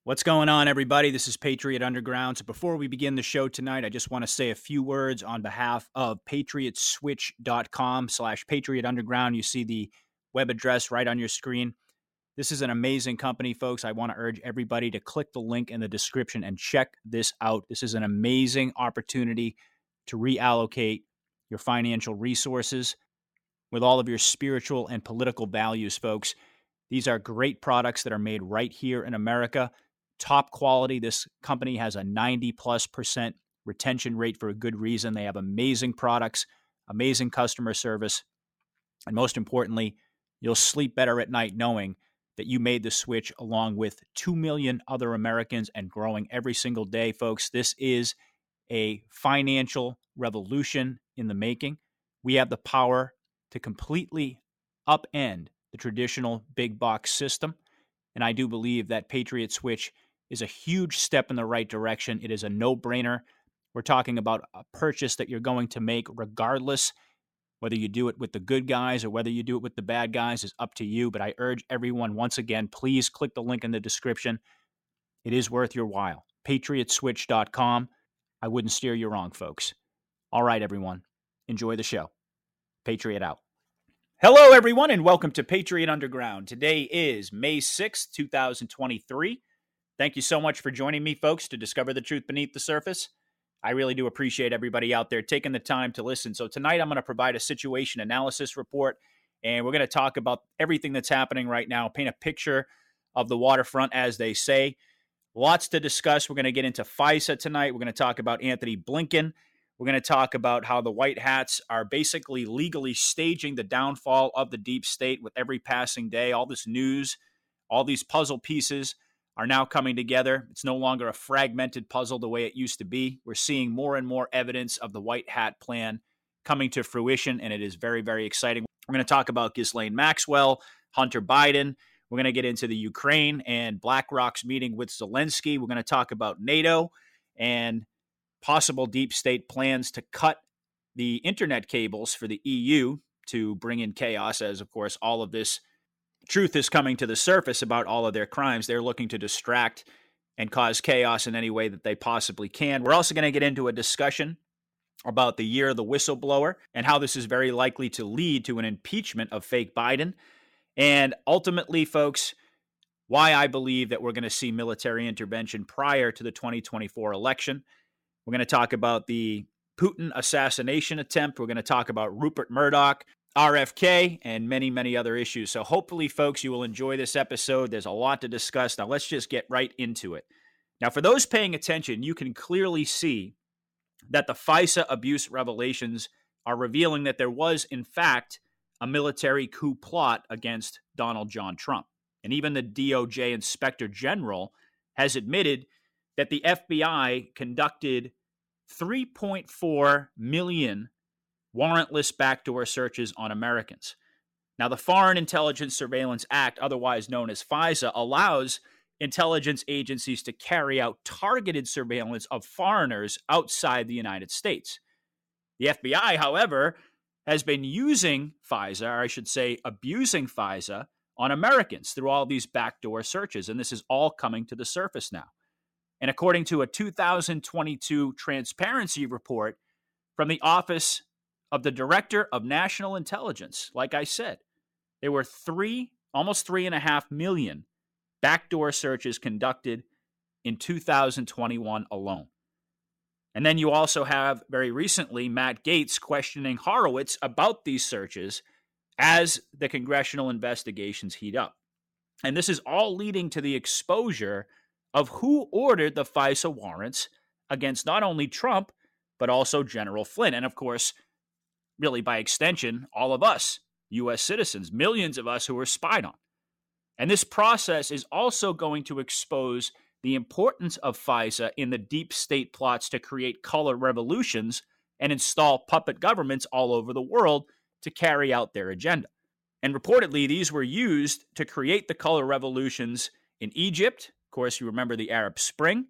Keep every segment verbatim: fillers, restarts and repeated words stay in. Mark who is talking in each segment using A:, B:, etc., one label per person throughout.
A: What's going on, everybody? This is Patriot Underground. So before we begin the show tonight, I just want to say a few words on behalf of patriotswitch.com slash Patriot Underground. You see the web address right on your screen. This is an amazing company, folks. I want to urge everybody to click the link in the description and check this out. This is an amazing opportunity to reallocate your financial resources with all of your spiritual and political values, folks. These are great products that are made right here in America. Top quality. This company has a ninety plus percent retention rate for a good reason. They have amazing products, amazing customer service, and most importantly, you'll sleep better at night knowing that you made the switch along with two million other Americans and growing every single day, folks. This is a financial revolution in the making. We have the power to completely upend the traditional big box system, and I do believe that Patriot Switch is a huge step in the right direction. It is a no-brainer. We're talking about a purchase that you're going to make regardless. Whether you do it with the good guys or whether you do it with the bad guys is up to you. But I urge everyone, once again, please click the link in the description. It is worth your while. patriot switch dot com. I wouldn't steer you wrong, folks. All right, everyone. Enjoy the show. Patriot out. Hello, everyone, and welcome to Patriot Underground. Today is May sixth, twenty twenty-three. Thank you so much for joining me, folks, to discover the truth beneath the surface. I really do appreciate everybody out there taking the time to listen. So tonight I'm going to provide a situation analysis report, and we're going to talk about everything that's happening right now, paint a picture of the waterfront, as they say. Lots to discuss. We're going to get into FISA tonight. We're going to talk about Anthony Blinken. We're going to talk about how the White Hats are basically legally staging the downfall of the deep state with every passing day. All this news, all these puzzle pieces are now coming together. It's no longer a fragmented puzzle the way it used to be. We're seeing more and more evidence of the White Hat plan coming to fruition, and it is very, very exciting. We're going to talk about Ghislaine Maxwell, Hunter Biden. We're going to get into the Ukraine and BlackRock's meeting with Zelensky. We're going to talk about NATO and possible deep state plans to cut the internet cables for the E U to bring in chaos, as, of course, all of this truth is coming to the surface about all of their crimes. They're looking to distract and cause chaos in any way that they possibly can. We're also going to get into a discussion about the year of the whistleblower and how this is very likely to lead to an impeachment of fake Biden. And ultimately, folks, why I believe that we're going to see military intervention prior to the twenty twenty-four election. We're going to talk about the Putin assassination attempt. We're going to talk about Rupert Murdoch, R F K, and many, many other issues. So hopefully, folks, you will enjoy this episode. There's a lot to discuss. Now, let's just get right into it. Now, for those paying attention, you can clearly see that the FISA abuse revelations are revealing that there was, in fact, a military coup plot against Donald John Trump. And even the D O J Inspector General has admitted that the F B I conducted three point four million warrantless backdoor searches on Americans. Now, the Foreign Intelligence Surveillance Act, otherwise known as FISA, allows intelligence agencies to carry out targeted surveillance of foreigners outside the United States. The F B I, however, has been using FISA, or I should say abusing FISA, on Americans through all these backdoor searches, and this is all coming to the surface now. And according to a two thousand twenty-two transparency report from the Office of the Director of National Intelligence, like I said, there were three, almost three and a half million backdoor searches conducted in two thousand twenty-one alone. And then you also have, very recently, Matt Gaetz questioning Horowitz about these searches as the congressional investigations heat up. And this is all leading to the exposure of who ordered the FISA warrants against not only Trump, but also General Flynn. And of course, really by extension, all of us, U S citizens, millions of us who were spied on. And this process is also going to expose the importance of FISA in the deep state plots to create color revolutions and install puppet governments all over the world to carry out their agenda. And reportedly, these were used to create the color revolutions in Egypt. Of course, you remember the Arab Spring.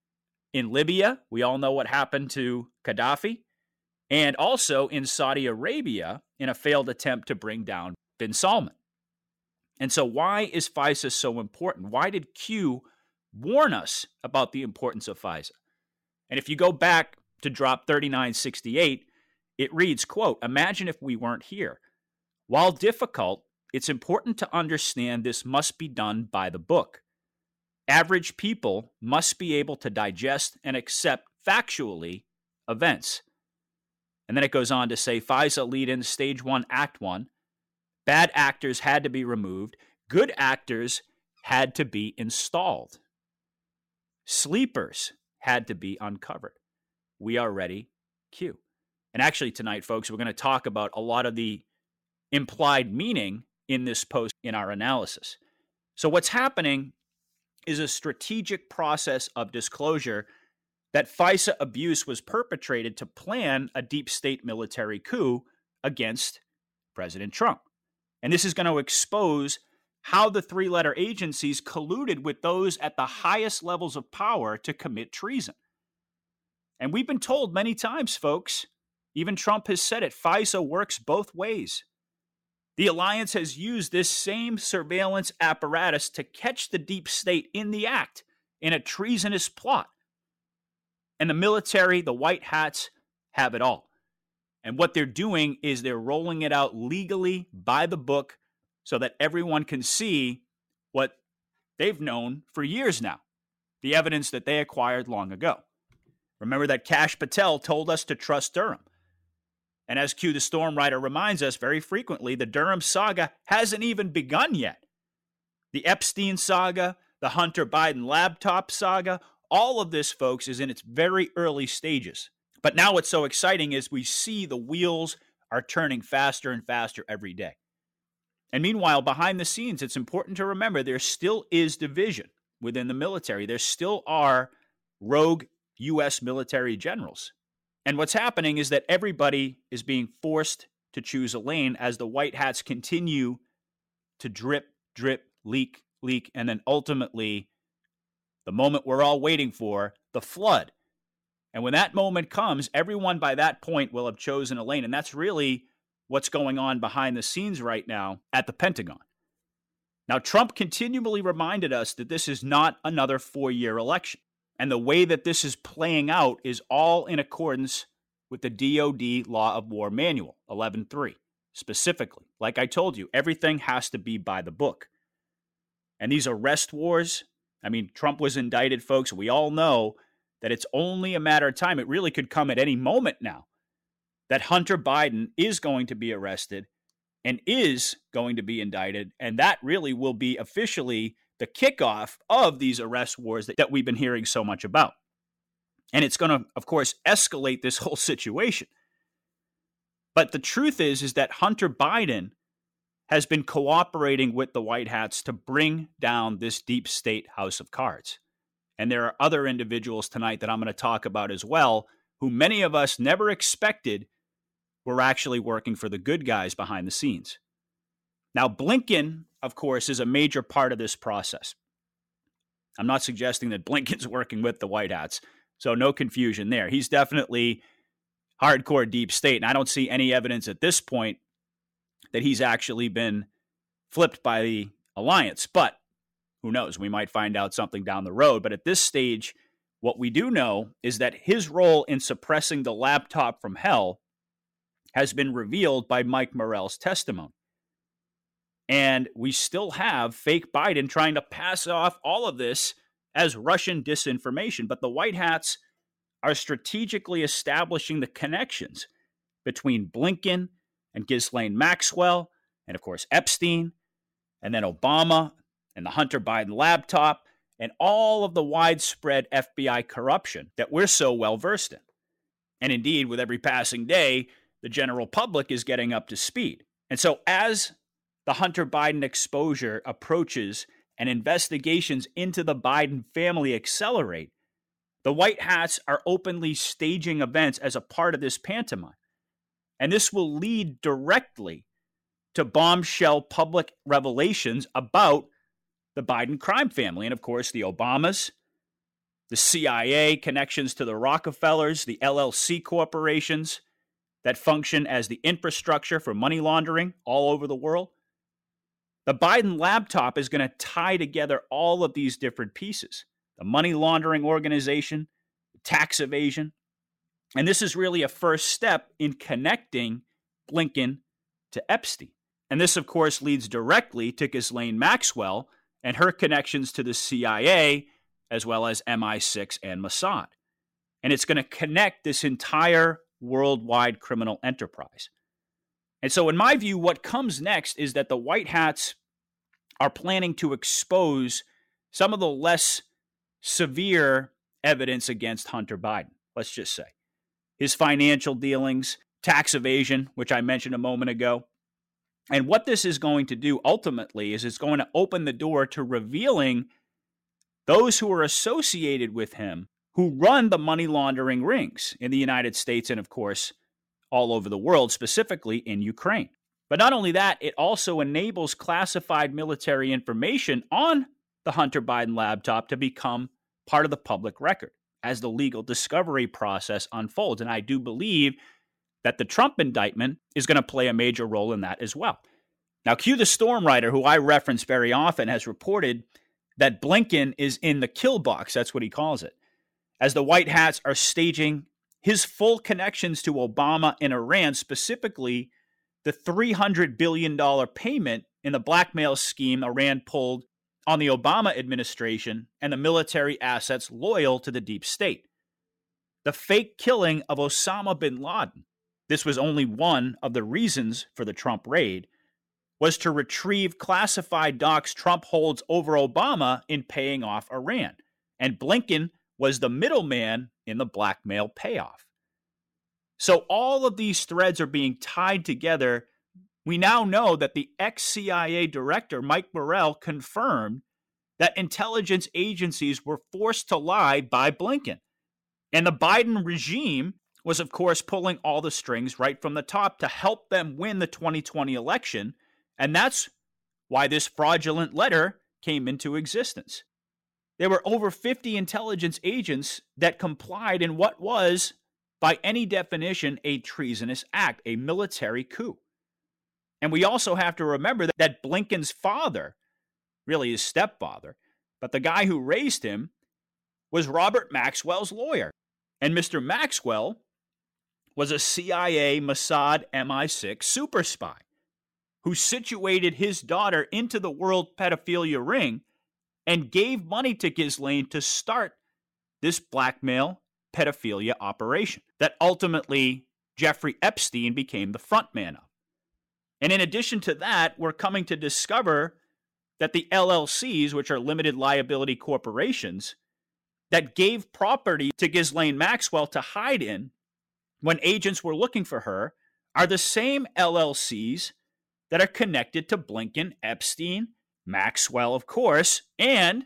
A: In Libya, we all know what happened to Gaddafi. And also in Saudi Arabia in a failed attempt to bring down bin Salman. And so why is FISA so important? Why did Q warn us about the importance of FISA. And if you go back to drop thirty-nine sixty-eight, it reads, quote, "Imagine if we weren't here. While difficult, it's important to understand this must be done by the book. Average people must be able to digest and accept factually events." And then it goes on to say, FISA lead-in stage one, act one. Bad actors had to be removed. Good actors had to be installed. Sleepers had to be uncovered. We are ready, Q. And actually tonight, folks, we're going to talk about a lot of the implied meaning in this post in our analysis. So what's happening is a strategic process of disclosure that FISA abuse was perpetrated to plan a deep state military coup against President Trump. And this is going to expose how the three-letter agencies colluded with those at the highest levels of power to commit treason. And we've been told many times, folks, even Trump has said it, FISA works both ways. The alliance has used this same surveillance apparatus to catch the deep state in the act in a treasonous plot. And the military, the white hats, have it all. And what they're doing is they're rolling it out legally by the book so that everyone can see what they've known for years now, the evidence that they acquired long ago. Remember that Kash Patel told us to trust Durham. And as Q the Storm Rider reminds us very frequently, the Durham saga hasn't even begun yet. The Epstein saga, the Hunter Biden laptop saga, all of this, folks, is in its very early stages. But now what's so exciting is we see the wheels are turning faster and faster every day. And meanwhile, behind the scenes, it's important to remember there still is division within the military. There still are rogue U S military generals. And what's happening is that everybody is being forced to choose a lane as the white hats continue to drip, drip, leak, leak, and then ultimately, the moment we're all waiting for, the flood. And when that moment comes, everyone by that point will have chosen a lane. And that's really what's going on behind the scenes right now at the Pentagon. Now, Trump continually reminded us that this is not another four-year election. And the way that this is playing out is all in accordance with the D O D Law of War Manual, eleven three, specifically. Like I told you, everything has to be by the book. And these arrest wars, I mean, Trump was indicted, folks. We all know that it's only a matter of time. It really could come at any moment now that Hunter Biden is going to be arrested and is going to be indicted. And that really will be officially the kickoff of these arrest wars that, that we've been hearing so much about. And it's going to, of course, escalate this whole situation. But the truth is, is that Hunter Biden has been cooperating with the white hats to bring down this deep state house of cards. And there are other individuals tonight that I'm going to talk about as well, who many of us never expected were actually working for the good guys behind the scenes. Now, Blinken, of course, is a major part of this process. I'm not suggesting that Blinken's working with the white hats, so no confusion there. He's definitely hardcore deep state, and I don't see any evidence at this point that he's actually been flipped by the alliance. But who knows? We might find out something down the road. But at this stage, what we do know is that his role in suppressing the laptop from hell has been revealed by Mike Morell's testimony. And we still have fake Biden trying to pass off all of this as Russian disinformation. But the white hats are strategically establishing the connections between Blinken and Ghislaine Maxwell, and of course Epstein, and then Obama, and the Hunter Biden laptop, and all of the widespread F B I corruption that we're so well versed in. And indeed, with every passing day, the general public is getting up to speed. And so as the Hunter Biden exposure approaches and investigations into the Biden family accelerate, the white hats are openly staging events as a part of this pantomime. And this will lead directly to bombshell public revelations about the Biden crime family. And of course, the Obamas, the C I A, connections to the Rockefellers, the L L C corporations that function as the infrastructure for money laundering all over the world. The Biden laptop is going to tie together all of these different pieces. the money laundering organization, tax evasion. And this is really a first step in connecting Blinken to Epstein. And this, of course, leads directly to Ghislaine Maxwell and her connections to the C I A, as well as M I six and Mossad. And it's going to connect this entire worldwide criminal enterprise. And so in my view, what comes next is that the White Hats are planning to expose some of the less severe evidence against Hunter Biden, let's just say. His financial dealings, tax evasion, which I mentioned a moment ago. And what this is going to do ultimately is it's going to open the door to revealing those who are associated with him, who run the money laundering rings in the United States and, of course, all over the world, specifically in Ukraine. But not only that, it also enables classified military information on the Hunter Biden laptop to become part of the public record as the legal discovery process unfolds. And I do believe that the Trump indictment is going to play a major role in that as well. Now, Q the Storm Writer, who I reference very often, has reported that Blinken is in the kill box, that's what he calls it, as the White Hats are staging his full connections to Obama and Iran, specifically the three hundred billion dollars payment in the blackmail scheme Iran pulled on the Obama administration and the military assets loyal to the deep state. The fake killing of Osama bin Laden, this was only one of the reasons for the Trump raid, was to retrieve classified docs Trump holds over Obama in paying off Iran. And Blinken was the middleman in the blackmail payoff. So all of these threads are being tied together. We now know that the ex-C I A director, Mike Burrell, confirmed that intelligence agencies were forced to lie by Blinken. And the Biden regime was, of course, pulling all the strings right from the top to help them win the twenty twenty election. And that's why this fraudulent letter came into existence. There were over fifty intelligence agents that complied in what was, by any definition, a treasonous act, a military coup. And we also have to remember that Blinken's father, really his stepfather, but the guy who raised him, was Robert Maxwell's lawyer. And Mister Maxwell was a C I A, Mossad, M I six super spy who situated his daughter into the world pedophilia ring and gave money to Ghislaine to start this blackmail pedophilia operation that ultimately Jeffrey Epstein became the front man of. And in addition to that, we're coming to discover that the L L Cs, which are limited liability corporations, that gave property to Ghislaine Maxwell to hide in when agents were looking for her, are the same L L Cs that are connected to Blinken, Epstein, Maxwell, of course, and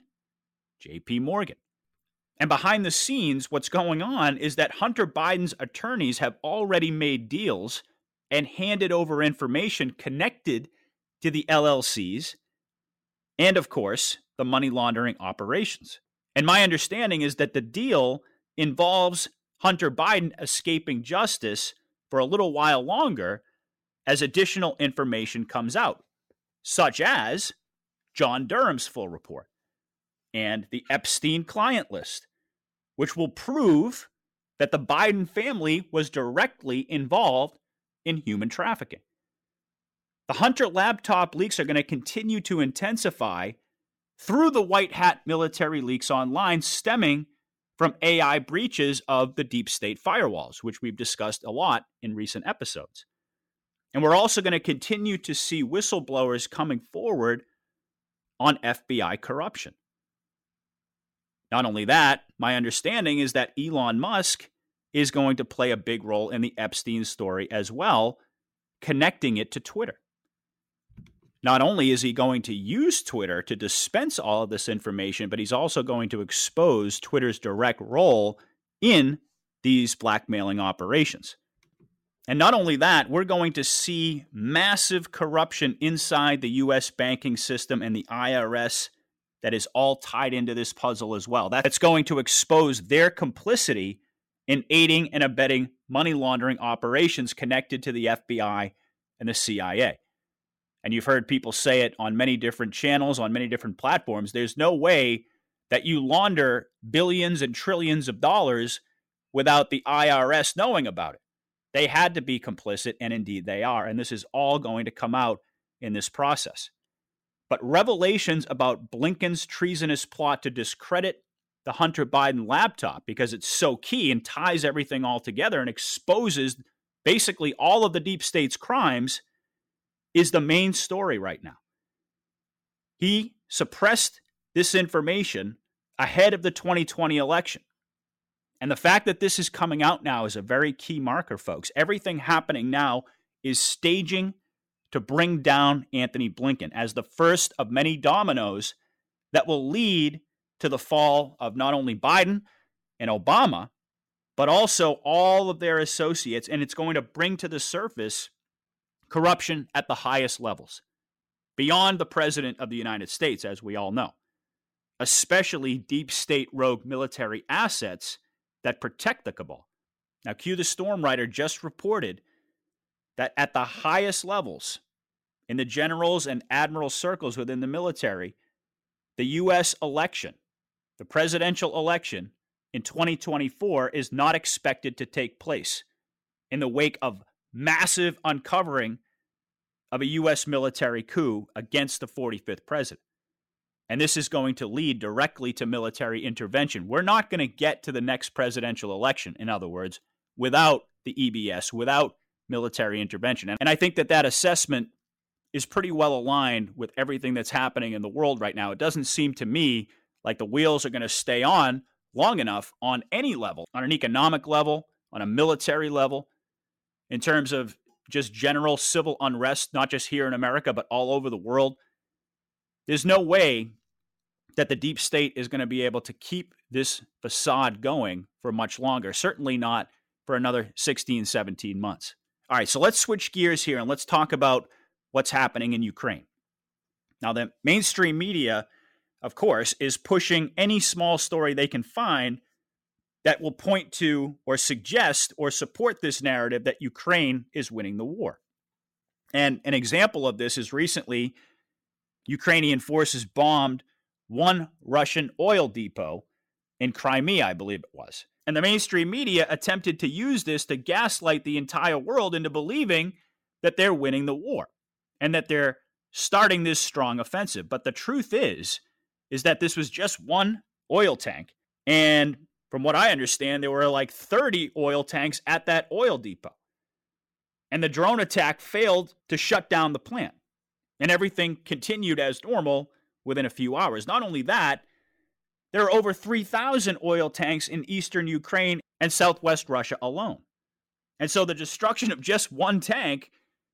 A: J P Morgan. And behind the scenes, what's going on is that Hunter Biden's attorneys have already made deals and handed over information connected to the L L Cs and, of course, the money laundering operations. And my understanding is that the deal involves Hunter Biden escaping justice for a little while longer as additional information comes out, such as John Durham's full report and the Epstein client list, which will prove that the Biden family was directly involved in human trafficking. The Hunter laptop leaks are going to continue to intensify through the White Hat military leaks online, stemming from A I breaches of the deep state firewalls, which we've discussed a lot in recent episodes. And we're also going to continue to see whistleblowers coming forward on F B I corruption. Not only that, my understanding is that Elon Musk is going to play a big role in the Epstein story as well, connecting it to Twitter. Not only is he going to use Twitter to dispense all of this information, but he's also going to expose Twitter's direct role in these blackmailing operations. And not only that, we're going to see massive corruption inside the U S banking system and the I R S that is all tied into this puzzle as well. That's going to expose their complicity in aiding and abetting money laundering operations connected to the F B I and the C I A. And you've heard people say it on many different channels, on many different platforms. There's no way that you launder billions and trillions of dollars without the I R S knowing about it. They had to be complicit, and indeed they are. And this is all going to come out in this process. But revelations about Blinken's treasonous plot to discredit the Hunter Biden laptop, because it's so key and ties everything all together and exposes basically all of the deep state's crimes, is the main story right now. He suppressed this information ahead of the twenty twenty election. And the fact that this is coming out now is a very key marker, folks. Everything happening now is staging to bring down Antony Blinken as the first of many dominoes that will lead to the fall of not only Biden and Obama, but also all of their associates. And it's going to bring to the surface corruption at the highest levels, beyond the President of the United States, as we all know, especially deep state rogue military assets that protect the cabal. Now, Q the Storm Writer just reported that at the highest levels, in the generals and admiral circles within the military, the U S election, the presidential election in twenty twenty-four, is not expected to take place in the wake of massive uncovering of a U S military coup against the forty-fifth president. And this is going to lead directly to military intervention. We're not going to get to the next presidential election, in other words, without the E B S, without military intervention. And I think that that assessment is pretty well aligned with everything that's happening in the world right now. It doesn't seem to me like the wheels are going to stay on long enough on any level, on an economic level, on a military level, in terms of just general civil unrest, not just here in America, but all over the world. There's no way that the deep state is going to be able to keep this facade going for much longer, certainly not for another sixteen, seventeen months. All right, so let's switch gears here and let's talk about what's happening in Ukraine. Now, the mainstream media, of course, is pushing any small story they can find that will point to or suggest or support this narrative that Ukraine is winning the war. And an example of this is recently Ukrainian forces bombed one Russian oil depot in Crimea, I believe it was. And the mainstream media attempted to use this to gaslight the entire world into believing that they're winning the war and that they're starting this strong offensive. But the truth is, is that this was just one oil tank. And from what I understand, there were like thirty oil tanks at that oil depot. And the drone attack failed to shut down the plant. And everything continued as normal within a few hours. Not only that, there are over three thousand oil tanks in eastern Ukraine and southwest Russia alone. And so the destruction of just one tank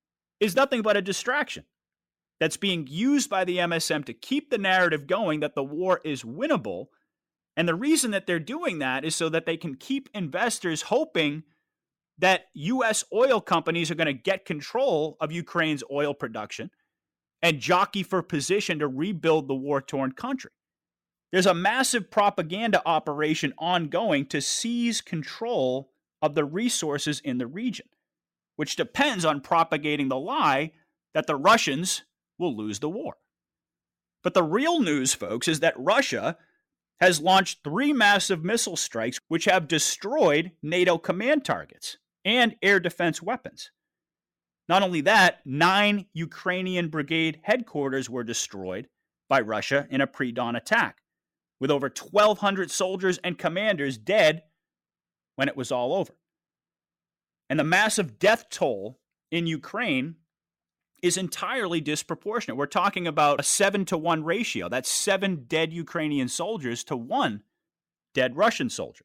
A: is nothing but a distraction that's being used by the M S M to keep the narrative going that the war is winnable. And the reason that they're doing that is so that they can keep investors hoping that U S oil companies are going to get control of Ukraine's oil production and jockey for position to rebuild the war-torn country. There's a massive propaganda operation ongoing to seize control of the resources in the region, which depends on propagating the lie that the Russians will lose the war. But the real news, folks, is that Russia has launched three massive missile strikes which have destroyed NATO command targets and air defense weapons. Not only that, nine Ukrainian brigade headquarters were destroyed by Russia in a pre-dawn attack, with over twelve hundred soldiers and commanders dead when it was all over. And the massive death toll in Ukraine is entirely disproportionate. We're talking about a seven to one ratio. That's seven dead Ukrainian soldiers to one dead Russian soldier.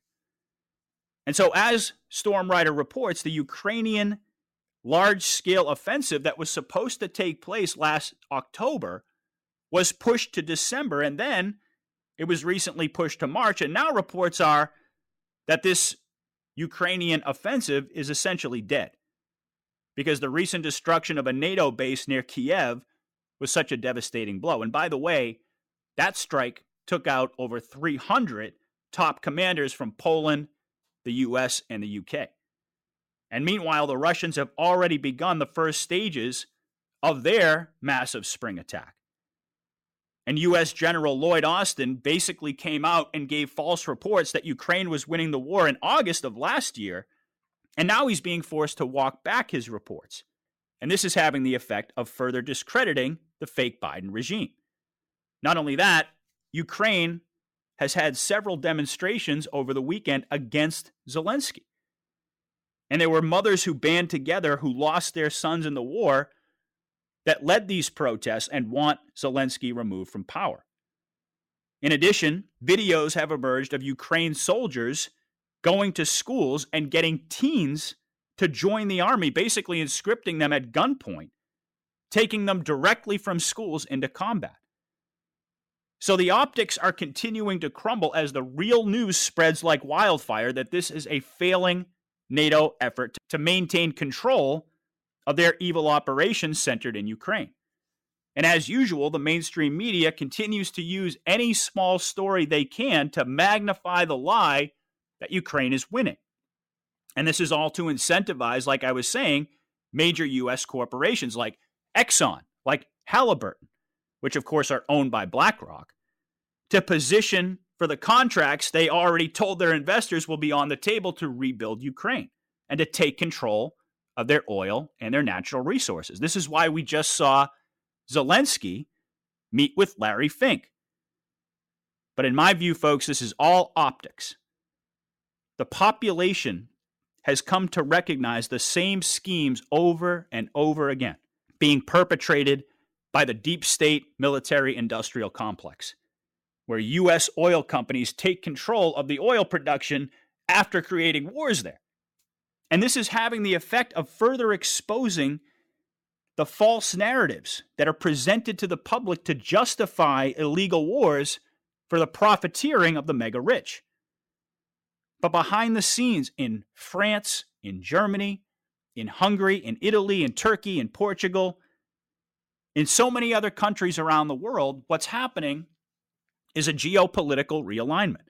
A: And so as Storm Rider reports, the Ukrainian large-scale offensive that was supposed to take place last October was pushed to December, and then it was recently pushed to March. And now reports are that this Ukrainian offensive is essentially dead because the recent destruction of a NATO base near Kiev was such a devastating blow. And by the way, that strike took out over three hundred top commanders from Poland, the U S, and the U K. And meanwhile, the Russians have already begun the first stages of their massive spring attack. And U S General Lloyd Austin basically came out and gave false reports that Ukraine was winning the war in August of last year. And now he's being forced to walk back his reports. And this is having the effect of further discrediting the fake Biden regime. Not only that, Ukraine has had several demonstrations over the weekend against Zelensky. And there were mothers who band together who lost their sons in the war that led these protests and want Zelensky removed from power. In addition, videos have emerged of Ukraine soldiers going to schools and getting teens to join the army, basically conscripting them at gunpoint, taking them directly from schools into combat. So the optics are continuing to crumble as the real news spreads like wildfire that this is a failing NATO effort to maintain control of their evil operations centered in Ukraine. And as usual, the mainstream media continues to use any small story they can to magnify the lie that Ukraine is winning. And this is all to incentivize, like I was saying, major U S corporations like Exxon, like Halliburton, which of course are owned by BlackRock, to position for the contracts they already told their investors will be on the table to rebuild Ukraine and to take control of their oil and their natural resources. This is why we just saw Zelensky meet with Larry Fink. But in my view, folks, this is all optics. The population has come to recognize the same schemes over and over again being perpetrated by the deep state military-industrial complex, where U S oil companies take control of the oil production after creating wars there. And this is having the effect of further exposing the false narratives that are presented to the public to justify illegal wars for the profiteering of the mega rich. But behind the scenes in France, in Germany, in Hungary, in Italy, in Turkey, in Portugal, in so many other countries around the world, what's happening is a geopolitical realignment.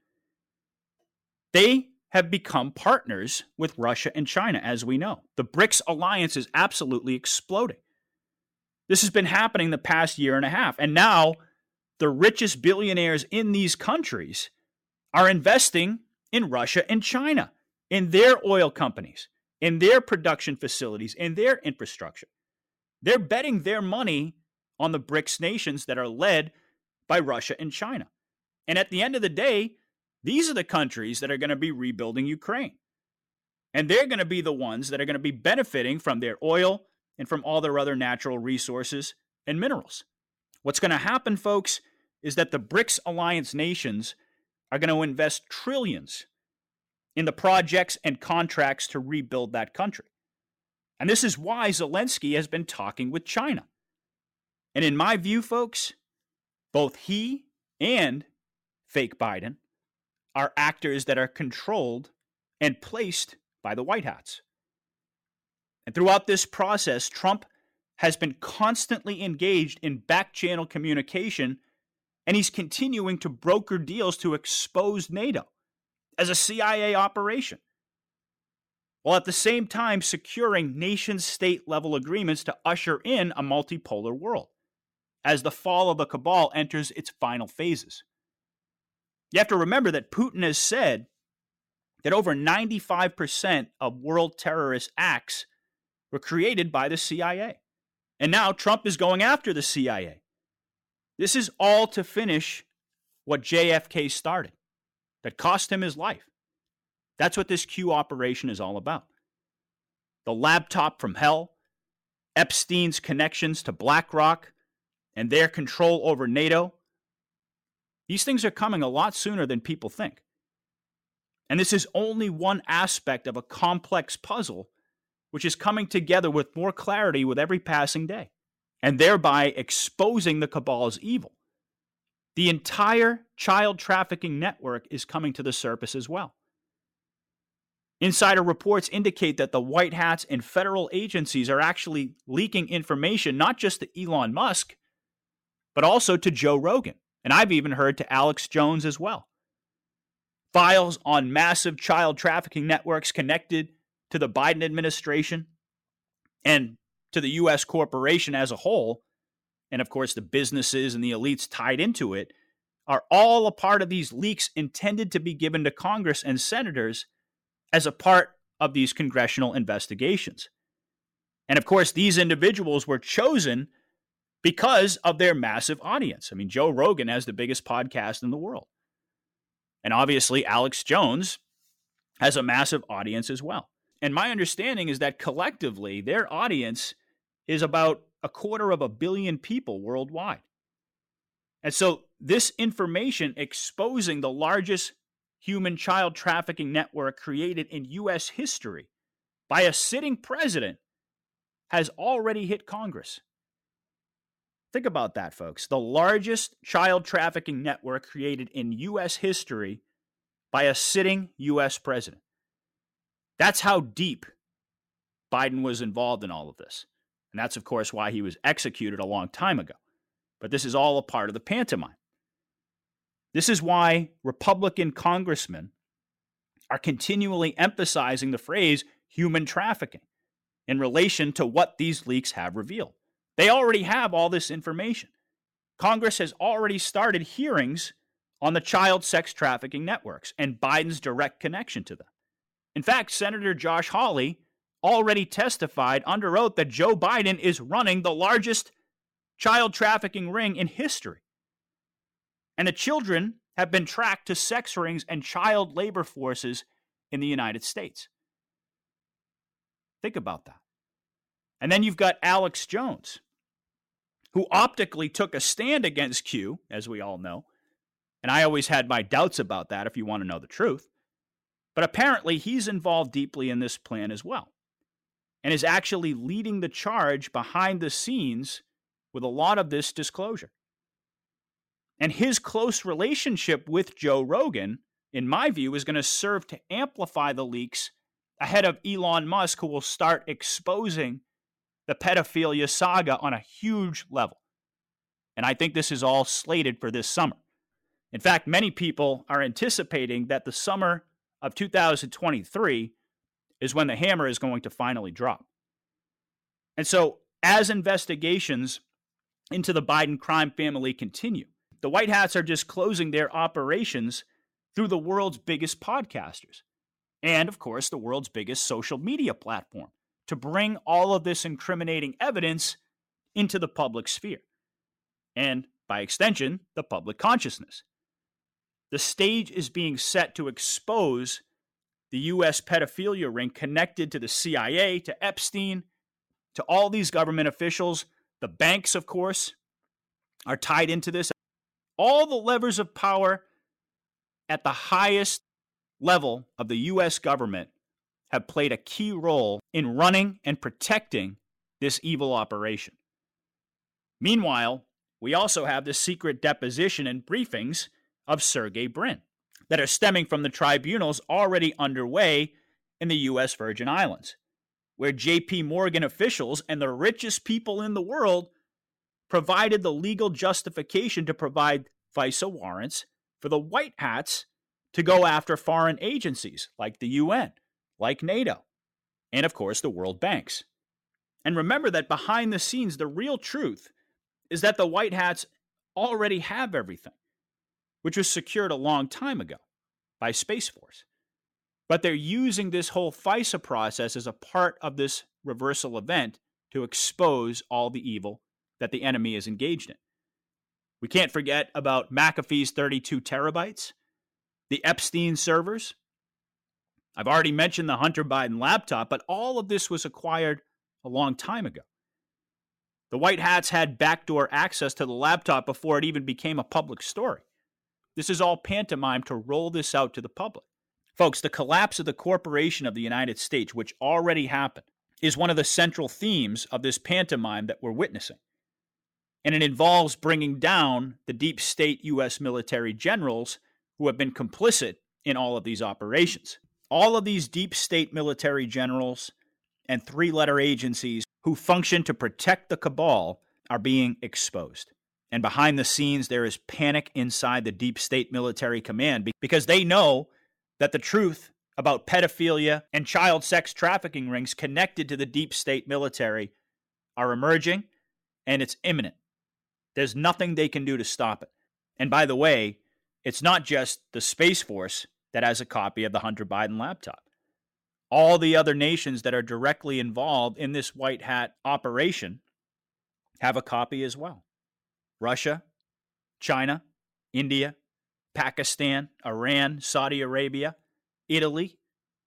A: They have become partners with Russia and China, as we know. The BRICS alliance is absolutely exploding. This has been happening the past year and a half. And now the richest billionaires in these countries are investing in Russia and China, in their oil companies, in their production facilities, in their infrastructure. They're betting their money on the BRICS nations that are led by Russia and China. And at the end of the day, these are the countries that are going to be rebuilding Ukraine. And they're going to be the ones that are going to be benefiting from their oil and from all their other natural resources and minerals. What's going to happen, folks, is that the BRICS alliance nations are going to invest trillions in the projects and contracts to rebuild that country. And this is why Zelensky has been talking with China. And in my view, folks, both he and fake Biden are actors that are controlled and placed by the White Hats. And throughout this process, Trump has been constantly engaged in back-channel communication, and he's continuing to broker deals to expose NATO as a C I A operation, while at the same time securing nation-state level agreements to usher in a multipolar world as the fall of the cabal enters its final phases. You have to remember that Putin has said that over ninety-five percent of world terrorist acts were created by the C I A. And now Trump is going after the C I A. This is all to finish what J F K started, that cost him his life. That's what this Q operation is all about. The laptop from hell, Epstein's connections to BlackRock, and their control over NATO. These things are coming a lot sooner than people think. And this is only one aspect of a complex puzzle which is coming together with more clarity with every passing day, and thereby exposing the cabal's evil. The entire child trafficking network is coming to the surface as well. Insider reports indicate that the White Hats and federal agencies are actually leaking information not just to Elon Musk, but also to Joe Rogan. And I've even heard to Alex Jones as well. Files on massive child trafficking networks connected to the Biden administration and to the U S corporation as a whole and of course the businesses and the elites tied into it, are all a part of these leaks intended to be given to Congress and senators as a part of these congressional investigations. And of course, these individuals were chosen because of their massive audience. I mean, Joe Rogan has the biggest podcast in the world. And obviously, Alex Jones has a massive audience as well. And my understanding is that collectively, their audience is about a quarter of a billion people worldwide. And so this information exposing the largest human child trafficking network created in U S history by a sitting president has already hit Congress. Think about that, folks. The largest child trafficking network created in U S history by a sitting U S president. That's how deep Biden was involved in all of this. And that's, of course, why he was executed a long time ago. But this is all a part of the pantomime. This is why Republican congressmen are continually emphasizing the phrase human trafficking in relation to what these leaks have revealed. They already have all this information. Congress has already started hearings on the child sex trafficking networks and Biden's direct connection to them. In fact, Senator Josh Hawley already testified under oath that Joe Biden is running the largest child trafficking ring in history. And the children have been tracked to sex rings and child labor forces in the United States. Think about that. And then you've got Alex Jones, who optically took a stand against Q, as we all know. And I always had my doubts about that, if you want to know the truth. But apparently he's involved deeply in this plan as well, and is actually leading the charge behind the scenes with a lot of this disclosure. And his close relationship with Joe Rogan, in my view, is going to serve to amplify the leaks ahead of Elon Musk, who will start exposing the pedophilia saga on a huge level. And I think this is all slated for this summer. In fact, many people are anticipating that the summer of two thousand twenty-three is when the hammer is going to finally drop. And so, as investigations into the Biden crime family continue, the White Hats are disclosing their operations through the world's biggest podcasters and, of course, the world's biggest social media platform to bring all of this incriminating evidence into the public sphere and, by extension, the public consciousness. The stage is being set to expose the U S pedophilia ring connected to the C I A, to Epstein, to all these government officials. The banks, of course, are tied into this. All the levers of power at the highest level of the U S government have played a key role in running and protecting this evil operation. Meanwhile, we also have the secret deposition and briefings of Sergey Brin that are stemming from the tribunals already underway in the U S Virgin Islands, where J P Morgan officials and the richest people in the world provided the legal justification to provide FISA warrants for the White Hats to go after foreign agencies like the U N, like NATO, and of course the world banks. And remember that behind the scenes, the real truth is that the White Hats already have everything, which was secured a long time ago by Space Force. But they're using this whole FISA process as a part of this reversal event to expose all the evil that the enemy is engaged in. We can't forget about McAfee's thirty-two terabytes, the Epstein servers. I've already mentioned the Hunter Biden laptop, but all of this was acquired a long time ago. The White Hats had backdoor access to the laptop before it even became a public story. This is all pantomime to roll this out to the public. Folks, the collapse of the corporation of the United States, which already happened, is one of the central themes of this pantomime that we're witnessing. And it involves bringing down the deep state U S military generals who have been complicit in all of these operations. All of these deep state military generals and three-letter agencies who function to protect the cabal are being exposed. And behind the scenes, there is panic inside the deep state military command because they know that the truth about pedophilia and child sex trafficking rings connected to the deep state military are emerging, and it's imminent. There's nothing they can do to stop it. And by the way, it's not just the Space Force that has a copy of the Hunter Biden laptop. All the other nations that are directly involved in this white hat operation have a copy as well. Russia, China, India, Pakistan, Iran, Saudi Arabia, Italy.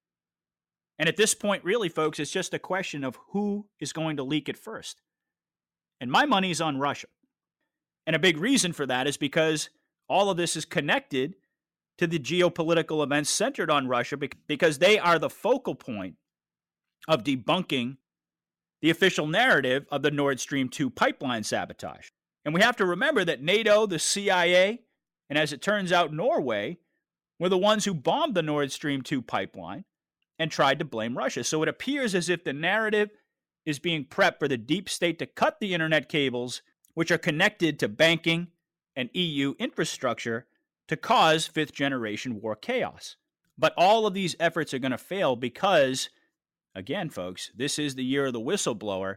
A: And at this point, really, folks, it's just a question of who is going to leak it first. And my money's on Russia. And a big reason for that is because all of this is connected to the geopolitical events centered on Russia, because they are the focal point of debunking the official narrative of the Nord Stream two pipeline sabotage. And we have to remember that NATO, the C I A, and as it turns out, Norway, were the ones who bombed the Nord Stream two pipeline and tried to blame Russia. So it appears as if the narrative is being prepped for the deep state to cut the internet cables, which are connected to banking and E U infrastructure, to cause fifth-generation war chaos. But all of these efforts are going to fail because, again, folks, this is the year of the whistleblower,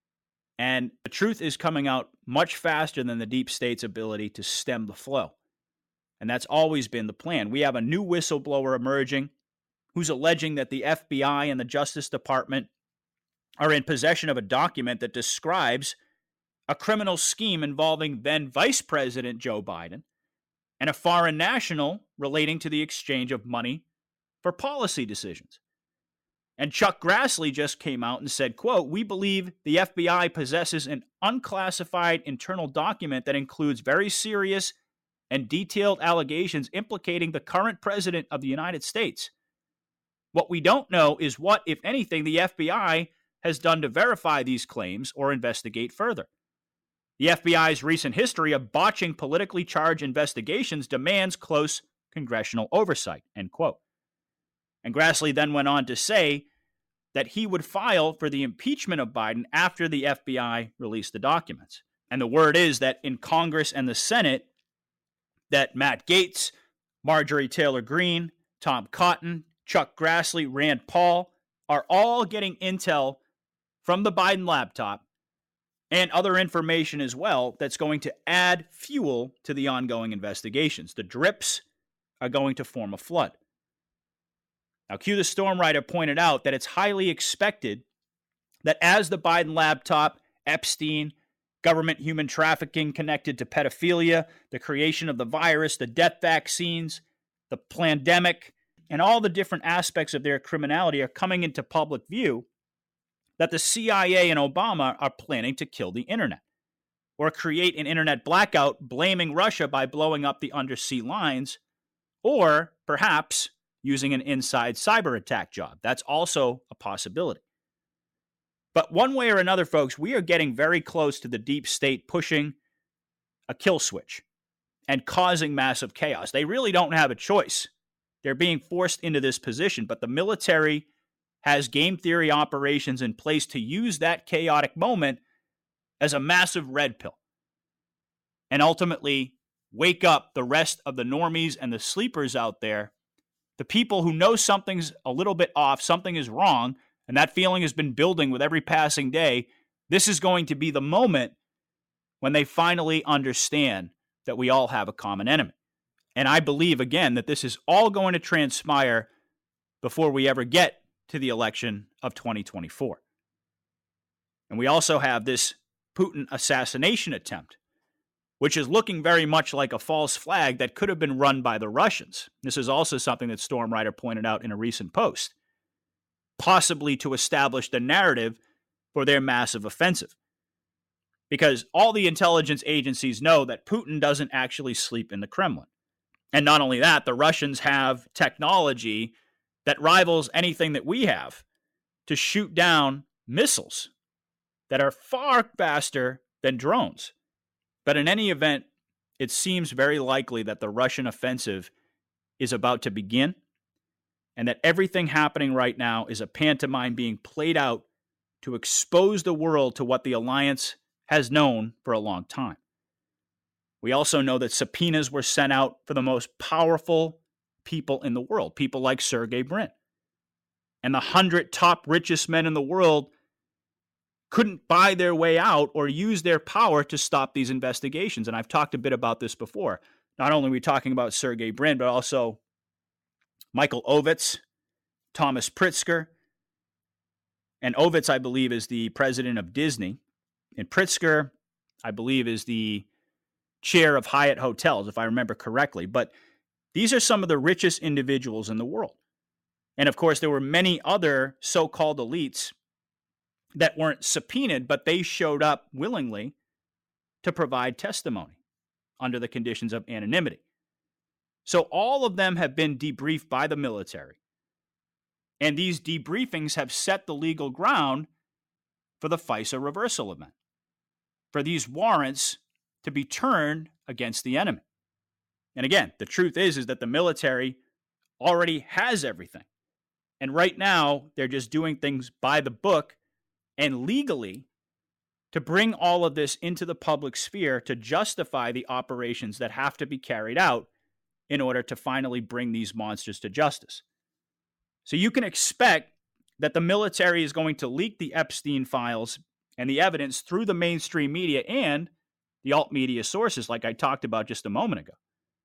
A: and the truth is coming out much faster than the deep state's ability to stem the flow. And that's always been the plan. We have a new whistleblower emerging who's alleging that the F B I and the Justice Department are in possession of a document that describes a criminal scheme involving then Vice President Joe Biden and a foreign national relating to the exchange of money for policy decisions. And Chuck Grassley just came out and said, quote, "We believe the F B I possesses an unclassified internal document that includes very serious and detailed allegations implicating the current president of the United States. What we don't know is what, if anything, the F B I has done to verify these claims or investigate further. The F B I's recent history of botching politically charged investigations demands close congressional oversight," end quote. And Grassley then went on to say that he would file for the impeachment of Biden after the F B I released the documents. And the word is that in Congress and the Senate, that Matt Gaetz, Marjorie Taylor Greene, Tom Cotton, Chuck Grassley, Rand Paul are all getting intel from the Biden laptop and other information as well that's going to add fuel to the ongoing investigations. The drips are going to form a flood. Now, Q the Storm Rider pointed out that it's highly expected that as the Biden laptop, Epstein, government human trafficking connected to pedophilia, the creation of the virus, the death vaccines, the pandemic, and all the different aspects of their criminality are coming into public view, that the C I A and Obama are planning to kill the internet or create an internet blackout, blaming Russia by blowing up the undersea lines, or perhaps using an inside cyber attack job. That's also a possibility. But one way or another, folks, we are getting very close to the deep state pushing a kill switch and causing massive chaos. They really don't have a choice. They're being forced into this position, but the military has game theory operations in place to use that chaotic moment as a massive red pill and ultimately wake up the rest of the normies and the sleepers out there, the people who know something's a little bit off, something is wrong, and that feeling has been building with every passing day. This is going to be the moment when they finally understand that we all have a common enemy. And I believe, again, that this is all going to transpire before we ever get to the election of twenty twenty-four. And we also have this Putin assassination attempt, which is looking very much like a false flag that could have been run by the Russians. This is also something that Storm Rider pointed out in a recent post, possibly to establish the narrative for their massive offensive. Because all the intelligence agencies know that Putin doesn't actually sleep in the Kremlin. And not only that, the Russians have technology that rivals anything that we have to shoot down missiles that are far faster than drones. But in any event, it seems very likely that the Russian offensive is about to begin, and that everything happening right now is a pantomime being played out to expose the world to what the alliance has known for a long time. We also know that subpoenas were sent out for the most powerful people in the world, people like Sergey Brin. And the hundred top richest men in the world couldn't buy their way out or use their power to stop these investigations. And I've talked a bit about this before. Not only are we talking about Sergey Brin, but also Michael Ovitz, Thomas Pritzker. And Ovitz, I believe, is the president of Disney. And Pritzker, I believe, is the chair of Hyatt Hotels, if I remember correctly. But these are some of the richest individuals in the world. And of course, there were many other so-called elites that weren't subpoenaed, but they showed up willingly to provide testimony under the conditions of anonymity. So all of them have been debriefed by the military. And these debriefings have set the legal ground for the FISA reversal event, for these warrants to be turned against the enemy. And again, the truth is, is that the military already has everything. And right now, they're just doing things by the book and legally to bring all of this into the public sphere to justify the operations that have to be carried out in order to finally bring these monsters to justice. So you can expect that the military is going to leak the Epstein files and the evidence through the mainstream media and the alt media sources, like I talked about just a moment ago.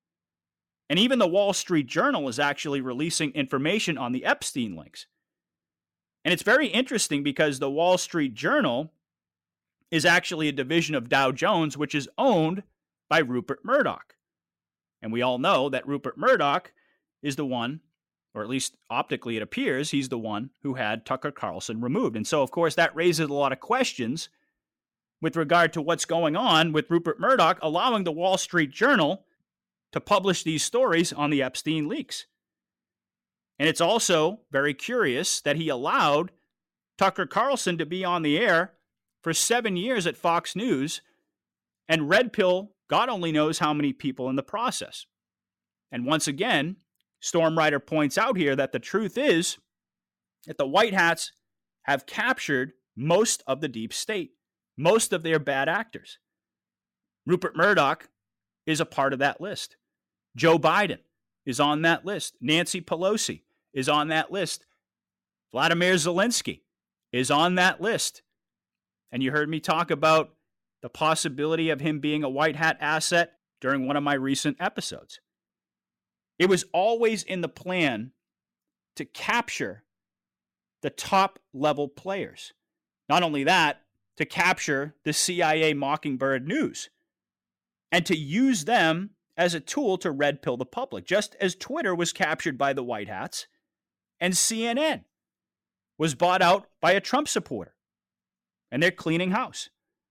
A: And even the Wall Street Journal is actually releasing information on the Epstein links. And it's very interesting because the Wall Street Journal is actually a division of Dow Jones, which is owned by Rupert Murdoch. And we all know that Rupert Murdoch is the one, or at least optically it appears, he's the one who had Tucker Carlson removed. And so, of course, that raises a lot of questions with regard to what's going on with Rupert Murdoch allowing the Wall Street Journal to publish these stories on the Epstein leaks. And it's also very curious that he allowed Tucker Carlson to be on the air for seven years at Fox News, and Red Pill, God only knows how many people in the process. And once again, Stormrider points out here that the truth is that the White Hats have captured most of the deep state, most of their bad actors. Rupert Murdoch is a part of that list. Joe Biden is on that list. Nancy Pelosi is on that list. Vladimir Zelensky is on that list. And you heard me talk about the possibility of him being a white hat asset during one of my recent episodes. It was always in the plan to capture the top level players. Not only that, to capture the C I A Mockingbird News and to use them as a tool to red pill the public, just as Twitter was captured by the White Hats and C N N was bought out by a Trump supporter, and they're cleaning house.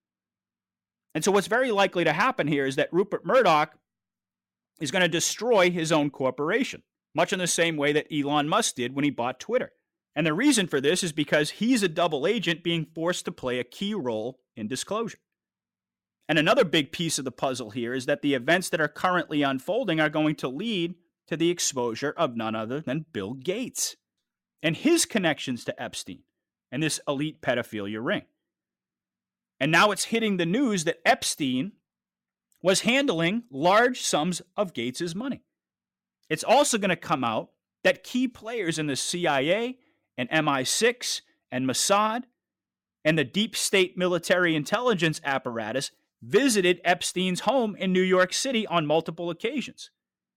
A: And so what's very likely to happen here is that Rupert Murdoch is going to destroy his own corporation, much in the same way that Elon Musk did when he bought Twitter. And the reason for this is because he's a double agent being forced to play a key role in disclosure. And another big piece of the puzzle here is that the events that are currently unfolding are going to lead to the exposure of none other than Bill Gates and his connections to Epstein and this elite pedophilia ring. And now it's hitting the news that Epstein was handling large sums of Gates's money. It's also going to come out that key players in the C I A and M I six and Mossad and the deep state military intelligence apparatus visited Epstein's home in New York City on multiple occasions.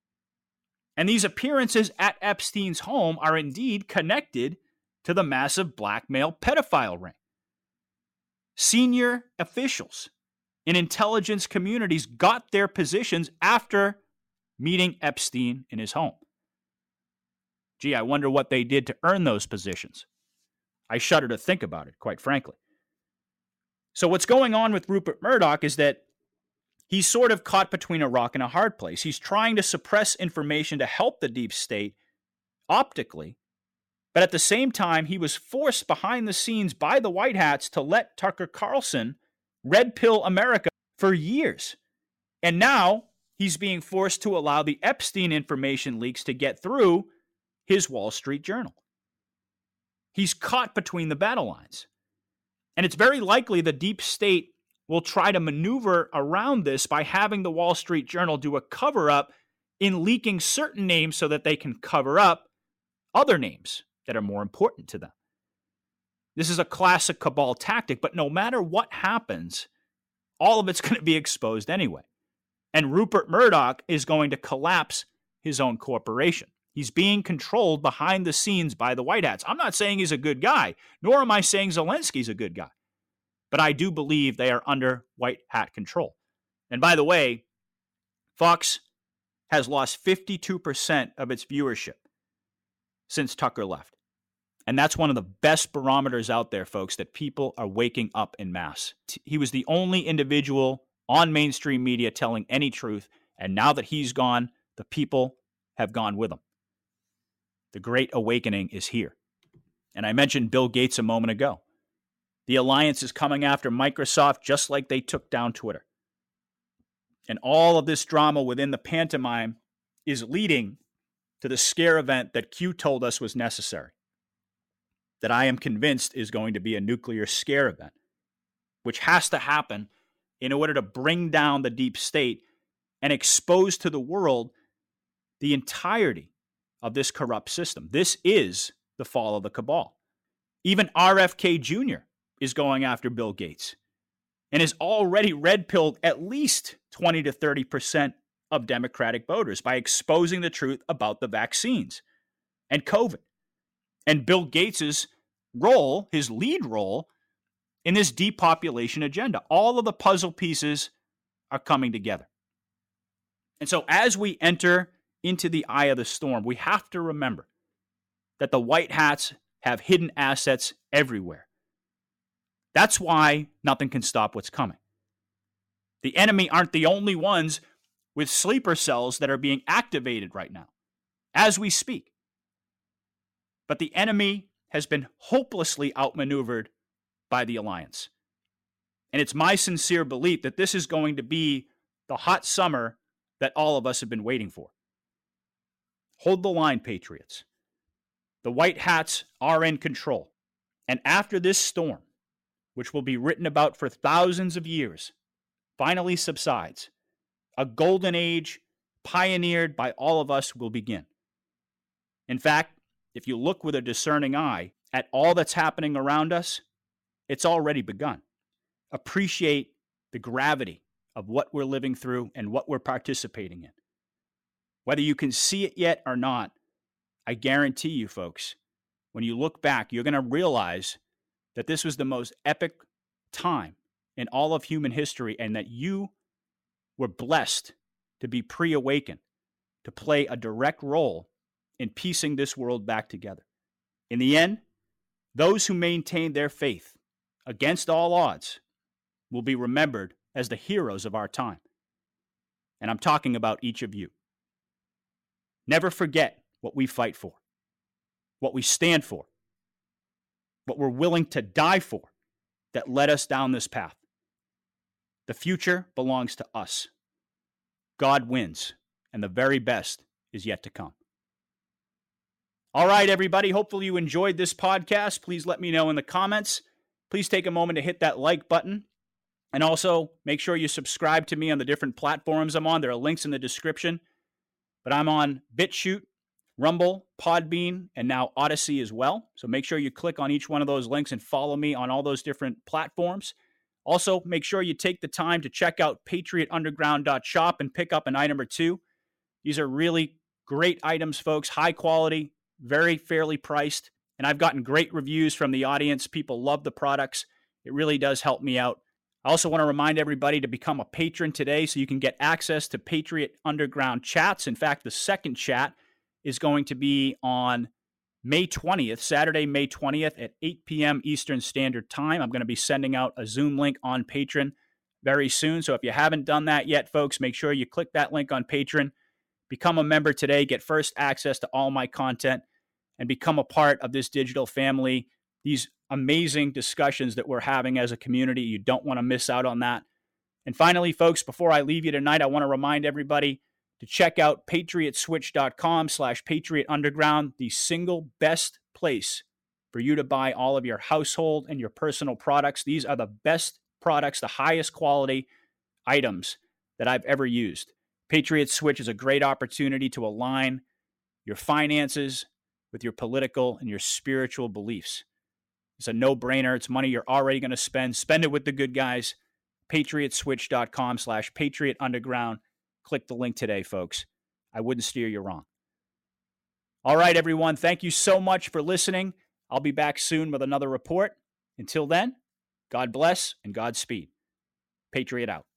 A: And these appearances at Epstein's home are indeed connected to the massive blackmail pedophile ring. Senior officials in intelligence communities got their positions after meeting Epstein in his home. Gee, I wonder what they did to earn those positions. I shudder to think about it, quite frankly. So what's going on with Rupert Murdoch is that he's sort of caught between a rock and a hard place. He's trying to suppress information to help the deep state optically, but at the same time, he was forced behind the scenes by the White Hats to let Tucker Carlson red pill America for years. And now he's being forced to allow the Epstein information leaks to get through his Wall Street Journal. He's caught between the battle lines. And it's very likely the deep state will try to maneuver around this by having the Wall Street Journal do a cover-up in leaking certain names so that they can cover up other names that are more important to them. This is a classic cabal tactic, but no matter what happens, all of it's going to be exposed anyway. And Rupert Murdoch is going to collapse his own corporation. He's being controlled behind the scenes by the White Hats. I'm not saying he's a good guy, nor am I saying Zelensky's a good guy. But I do believe they are under White Hat control. And by the way, Fox has lost fifty-two percent of its viewership since Tucker left. And that's one of the best barometers out there, folks, that people are waking up en masse. He was the only individual on mainstream media telling any truth. And now that he's gone, the people have gone with him. The Great Awakening is here. And I mentioned Bill Gates a moment ago. The alliance is coming after Microsoft just like they took down Twitter. And all of this drama within the pantomime is leading to the scare event that Q told us was necessary. That I am convinced is going to be a nuclear scare event, which has to happen in order to bring down the deep state and expose to the world the entirety of this corrupt system. This is the fall of the cabal. Even R F K Junior is going after Bill Gates and has already red-pilled at least twenty to thirty percent of Democratic voters by exposing the truth about the vaccines and COVID. And Bill Gates's role, his lead role, in this depopulation agenda. All of the puzzle pieces are coming together. And so as we enter into the eye of the storm, we have to remember that the White Hats have hidden assets everywhere. That's why nothing can stop what's coming. The enemy aren't the only ones with sleeper cells that are being activated right now, as we speak. But the enemy has been hopelessly outmaneuvered by the alliance. And it's my sincere belief that this is going to be the hot summer that all of us have been waiting for. Hold the line, Patriots. The White Hats are in control. And after this storm, which will be written about for thousands of years, finally subsides, a golden age pioneered by all of us will begin. In fact, if you look with a discerning eye at all that's happening around us, it's already begun. Appreciate the gravity of what we're living through and what we're participating in. Whether you can see it yet or not, I guarantee you, folks, when you look back, you're going to realize that this was the most epic time in all of human history and that you were blessed to be pre-awakened, to play a direct role in piecing this world back together. In the end, those who maintain their faith against all odds will be remembered as the heroes of our time. And I'm talking about each of you. Never forget what we fight for, what we stand for, what we're willing to die for that led us down this path. The future belongs to us. God wins, and the very best is yet to come. All right, everybody. Hopefully you enjoyed this podcast. Please let me know in the comments. Please take a moment to hit that like button. And also, make sure you subscribe to me on the different platforms I'm on. There are links in the description. But I'm on BitChute, Rumble, Podbean, and now Odyssey as well. So make sure you click on each one of those links and follow me on all those different platforms. Also, make sure you take the time to check out patriot underground dot shop and pick up an item or two. These are really great items, folks. High quality, very fairly priced. And I've gotten great reviews from the audience. People love the products. It really does help me out. I also want to remind everybody to become a patron today so you can get access to Patriot Underground chats. In fact, the second chat is going to be on May twentieth, Saturday, May twentieth at eight p.m. Eastern Standard Time. I'm going to be sending out a Zoom link on Patreon very soon. So if you haven't done that yet, folks, make sure you click that link on Patreon. Become a member today. Get first access to all my content and become a part of this digital family. These amazing discussions that we're having as a community. You don't want to miss out on that. And finally, folks, before I leave you tonight, I want to remind everybody to check out patriot switch dot com slash patriot underground, the single best place for you to buy all of your household and your personal products. These are the best products, the highest quality items that I've ever used. Patriot Switch is a great opportunity to align your finances with your political and your spiritual beliefs. It's a no-brainer. It's money you're already going to spend. Spend it with the good guys. PatriotSwitch.com slash Patriot Underground. Click the link today, folks. I wouldn't steer you wrong. All right, everyone. Thank you so much for listening. I'll be back soon with another report. Until then, God bless and Godspeed. Patriot out.